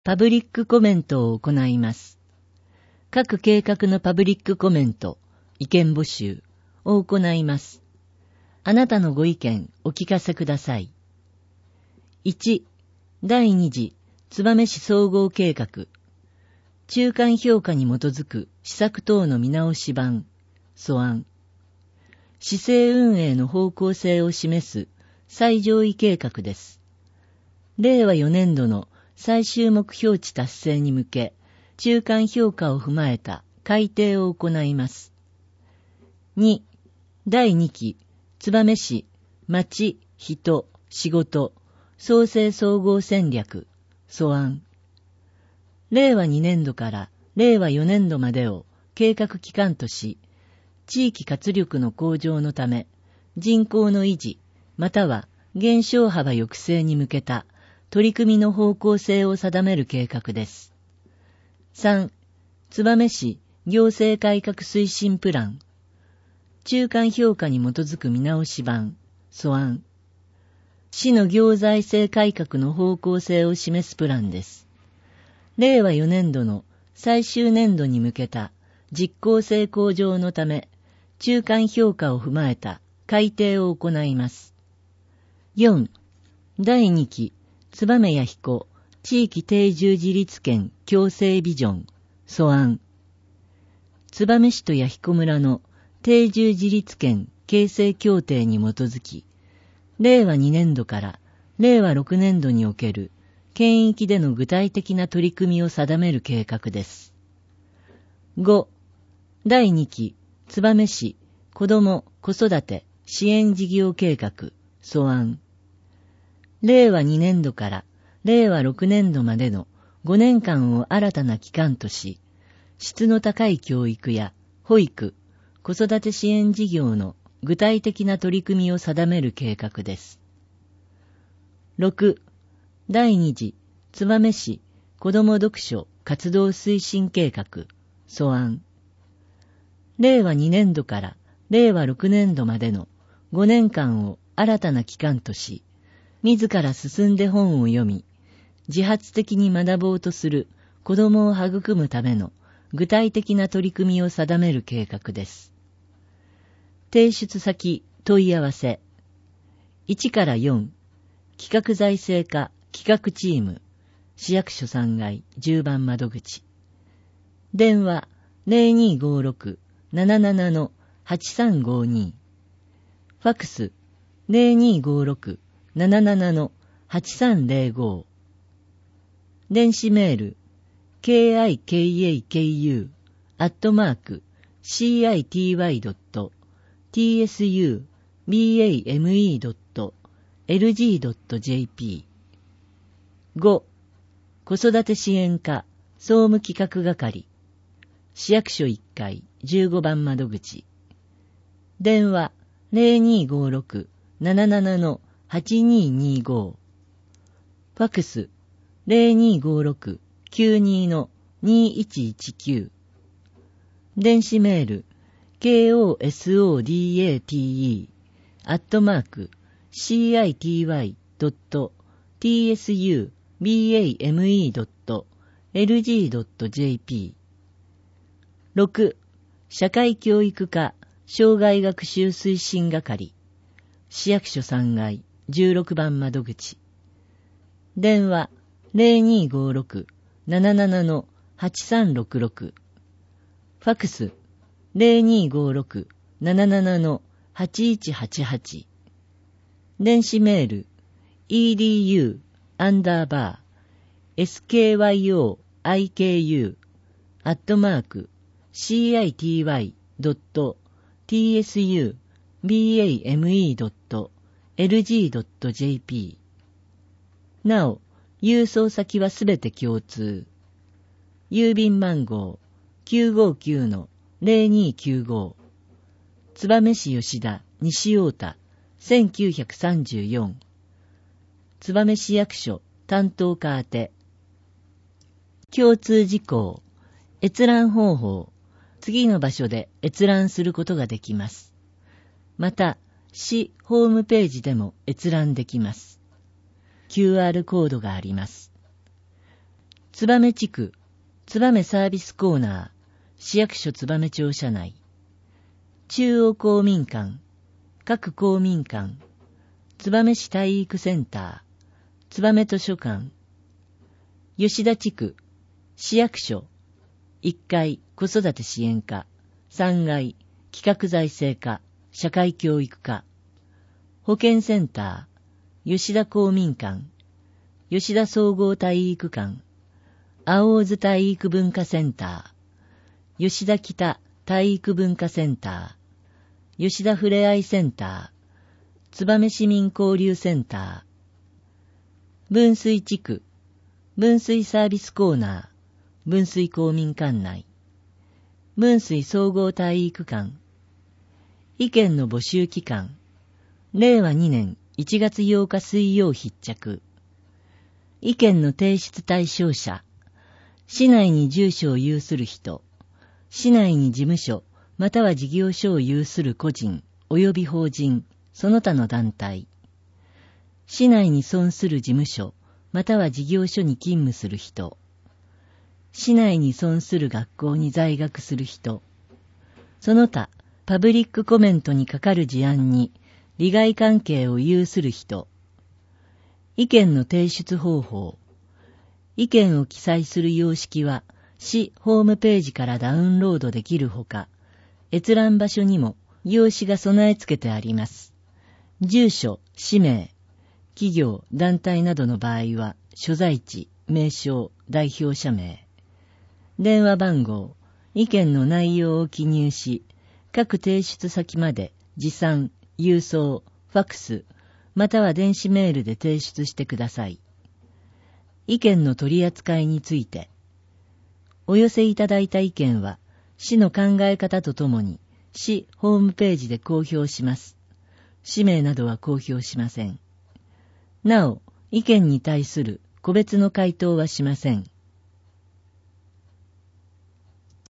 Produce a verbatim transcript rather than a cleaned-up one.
パブリックコメントを行います。各計画のパブリックコメント、意見募集を行います。あなたのご意見お聞かせください。いち、だいに次燕市総合計画。中間評価に基づく施策等の見直し版、素案。市政運営の方向性を示す最上位計画です。れいわよねんどの最終目標値達成に向け、中間評価を踏まえた改定を行います。に、だいにき燕市町、人、仕事、創生総合戦略、素案。れいわにねんどかられいわよねんどまでを計画期間とし、地域活力の向上のため、人口の維持、または減少幅抑制に向けた取り組みの方向性を定める計画です。さん、燕市行政改革推進プラン。中間評価に基づく見直し版、素案。市の行財政改革の方向性を示すプランです。れいわよねんどの最終年度に向けた実効性向上のため、中間評価を踏まえた改定を行います。よん、だいにき燕谷彦地域定住自立権共生ビジョン、素案。燕市と弥彦村の定住自立権形成協定に基づき、れいわにねんどかられいわろくねんどにおける県域での具体的な取り組みを定める計画です。ご、だいにき燕市子ども・子育て支援事業計画、素案。れいわにねんどかられいわろくねんどまでのごねんかんを新たな期間とし、質の高い教育や保育、子育て支援事業の具体的な取り組みを定める計画です。ろく、だいに次燕市子ども読書活動推進計画、素案。れいわにねんどかられいわろくねんどまでのごねんかんを新たな期間とし、自ら進んで本を読み、自発的に学ぼうとする子どもを育むための具体的な取り組みを定める計画です。提出先問い合わせ。いちからよん、企画財政課企画チーム、市役所さんがいじゅうばん窓口。電話 ゼロにーごーろく なななな はちさんごに。ファックス ゼロにーごーろく なななな はちさんゼロご。電子メール ケーアイケーエーケーユー アットマーク シーアイティーワイ ドット ティーエスユービーエーエムイー ドット エルジー ドット ジェーピー。ご、子育て支援課総務企画係、市役所いっかいじゅうごばん窓口。電話 ゼロにーごーろく なななな はちにーにーご。ファックス ゼロにーごーろく きゅうにー にーいちいちきゅう。電子メール ケーオーエスオーディーエーティーイー アットマーク シーアイティーワイ ドット ティーエスユービーエーエムイー ドット エルジー ドット ジェーピー。ろく、社会教育課障害学習推進係、市役所さんがいじゅうろくばん窓口。電話 ゼロにーごーろく なななな はちさんろくろく。ファックス ゼロにーごーろく なななな はちいちはちはち。電子メール イーディーユー アンダーバー エスケーワイオーアイケーユー アットマーク シーアイティーワイ ドット ティーエスユービーエーエムイー ドット エルジー ドット ジェーピー。なお、郵送先はすべて共通。郵便番号 きゅうごきゅうのゼロにーきゅうご。燕市吉田西太田せんきゅうひゃくさんじゅうよん。燕市役所担当課宛て。共通事項、閲覧方法、次の場所で閲覧することができます。また、市ホームページでも閲覧できます。キューアール コードがあります。 燕地区、燕サービスコーナー、市役所燕町社内。中央公民館、各公民館、燕市体育センター、燕図書館。吉田地区、市役所、いっかい子育て支援課、さんがい企画財政課、社会教育課。保健センター、吉田公民館、吉田総合体育館、青津体育文化センター、吉田北体育文化センター、吉田ふれあいセンター、燕市民交流センター。分水地区、分水サービスコーナー、分水公民館内。分水総合体育館。意見の募集期間。れいわにねんいちがつようか水曜必着。意見の提出対象者。市内に住所を有する人。市内に事務所、または事業所を有する個人、及び法人、その他の団体。市内に存する事務所、または事業所に勤務する人。市内に存する学校に在学する人。その他、パブリックコメントにかかる事案に、利害関係を有する人。意見の提出方法。意見を記載する様式は、市ホームページからダウンロードできるほか、閲覧場所にも用紙が備え付けてあります。住所、氏名、企業、団体などの場合は、所在地、名称、代表者名。電話番号、意見の内容を記入し、各提出先まで持参、郵送、ファクス、または電子メールで提出してください。意見の取り扱いについて、お寄せいただいた意見は、市の考え方とともに、市ホームページで公表します。氏名などは公表しません。なお、意見に対する個別の回答はしません。